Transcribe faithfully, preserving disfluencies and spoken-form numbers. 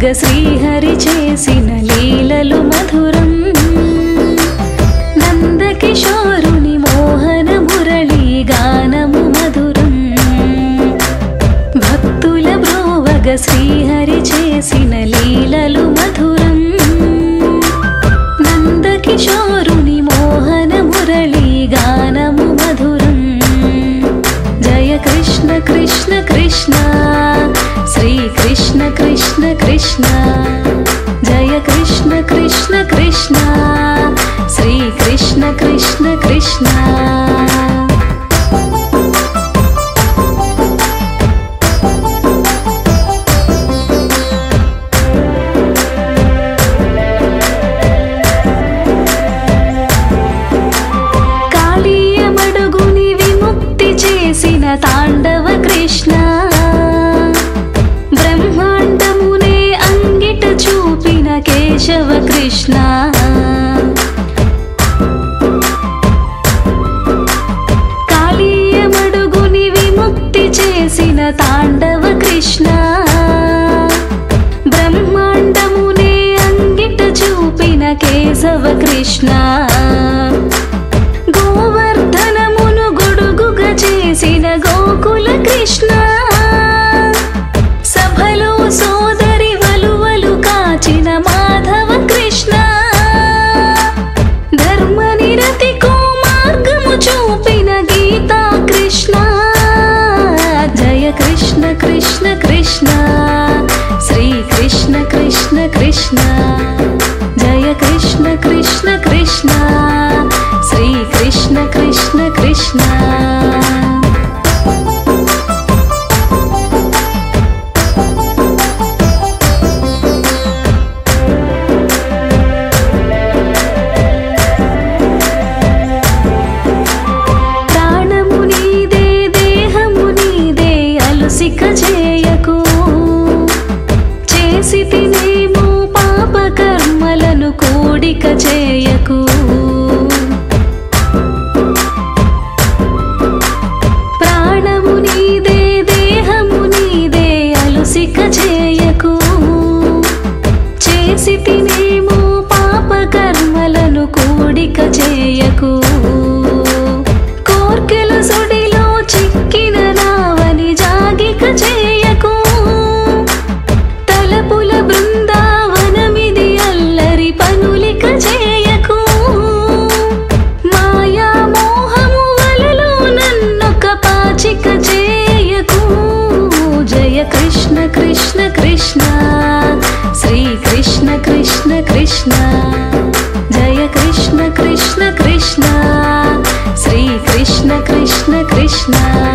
శ్రీహరి చేసిన లీలలు మధురం నందకిశోరుని మోహన మురళీ గానము మధురం భక్తుల బ్రోవగ శ్రీహరి చేసిన లీలలు మధురం నందకిశోరుని మోహన మురళీ గానము మధురం జయ కృష్ణ కృష్ణ కృష్ణ శ్రీ కృష్ణ కృష్ణ కృష్ణ జయ కృష్ణ కృష్ణ కృష్ణ శ్రీ కృష్ణ కృష్ణ కృష్ణ కాళీయమడుగుని విముక్తి చేసిన తాండవ కృష్ణ బ్రహ్మాండమునే అంగిట చూపిన కేశవ కృష్ణ కాళీయమడుగుని విముక్తి చేసిన తాండవ కృష్ణ బ్రహ్మాండమునే అంగిట చూపిన కేశవ కృష్ణ గోవర్ధనమును గొడుగుగా చేసిన గోకుల కృష్ణ సభలో సోదరి వలువలు కాచిన మాధవ కృష్ణ ధర్మనిరతికో మార్గము చూపిన గీతా కృష్ణ జయ కృష్ణ కృష్ణ కృష్ణ శ్రీ కృష్ణ కృష్ణ కృష్ణ జయ కృష్ణ కృష్ణ కృష్ణ శ్రీ కృష్ణ కృష్ణ కృష్ణ ప్రాణము నీదే దేహము నీదే అలుసిక చేయకు చేసి తినేమో పాప కర్మలను కూడిక చేయకు ప్రాణము నీదే దేహము నీదే అలుసిక చేయకు చేసి తినేమో పాప కర్మలను కూడిక చేయకు కోర్కెల సుడిలో చిక్కిన నావని జాగిక చేయకు తలపుల బృందావనమిది అల్లరి పనులిక చేయకు మాయా మోహము వలలో నన్నొక పాచిక చేయకు జయ కృష్ణ కృష్ణ కృష్ణ శ్రీ కృష్ణ కృష్ణ కృష్ణ జయ కృష్ణ కృష్ణ కృష్ణ శ్రీ కృష్ణ కృష్ణ కృష్ణ